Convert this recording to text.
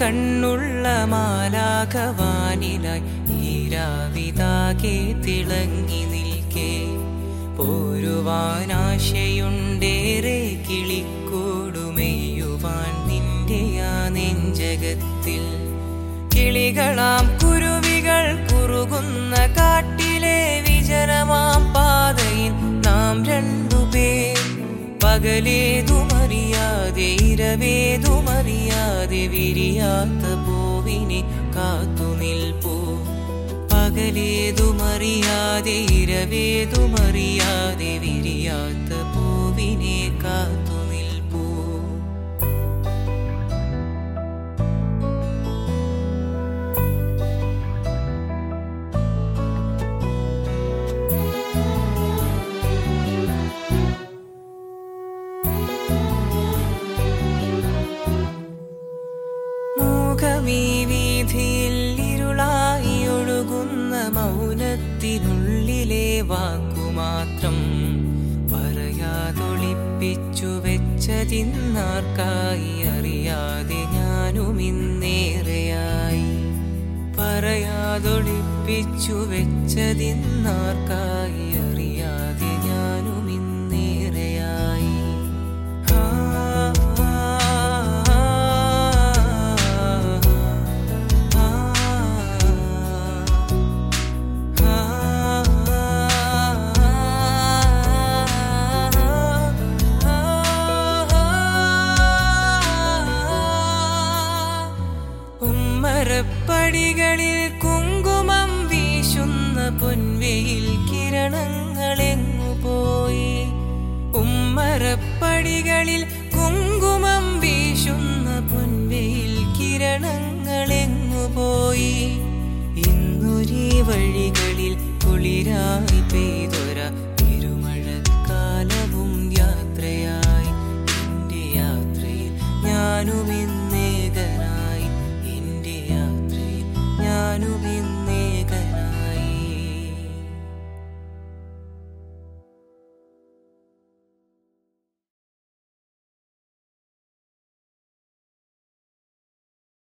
കണ്ണുള്ള മാലാഖവാനിലായി ഈരാവിതാകെ തിളങ്ങി നിൽക്കേ പോരുവാനാശയുണ്ടേറെ കിളിക്കൂടുമെയ്യുവാൻ നിന്റെ ആ നെഞ്ചകത്തിൽ കിളികളാം കുരുവികൾ കുറുകുന്ന കാട്ടിലെ വിജനമാം പാതയിൽ നാം രണ്ടുപേർ പകലേതുമറിയാതെ ഇരവേതുമറിയാതെ വിരിയാത്ത പൂവിനെ കാത്തുനിൽപ്പൂ പകലേതുമറിയാതെ ഇരവേതുമറിയാതെ വിരിയാത്ത പൂവിനെ കാത്തുനിൽപ്പൂ മൂകമീ വീഥിയിൽ ഇരുളായി ഒഴുകുന്ന മൗനത്തിനുള്ളിലെ വാക്കുമാത്രം പറയാതൊളിപ്പിച്ചു വെച്ചതിന്നാർക്കായി അറിയാതെ ഞാനുമിന്നേറെയായി പറയാതൊളിപ്പിച്ചു വെച്ചതിന്നാർക്കായി അറിയാതെ ഞാനുമിന്നേറെയായി ഉമ്മറപ്പടികളിൽ കുങ്കുമം വീശുന്ന പൊൻവെയിൽ കിരണങ്ങളെങ്ങുപോയി ഉമ്മറപ്പടികളിൽ കുങ്കുമം വീശുന്ന പൊൻവെയിൽ കിരണങ്ങളെങ്ങുപോയി ഇന്നൊരീ വഴികളിൽ കുളിരായി പെയ്തൊര തിരുമഴക്കാലവും യാത്രയായി എൻ്റെ യാത്രയിൽ ഞാനുമിന്നേകനായി ഞാനുമിന്ന്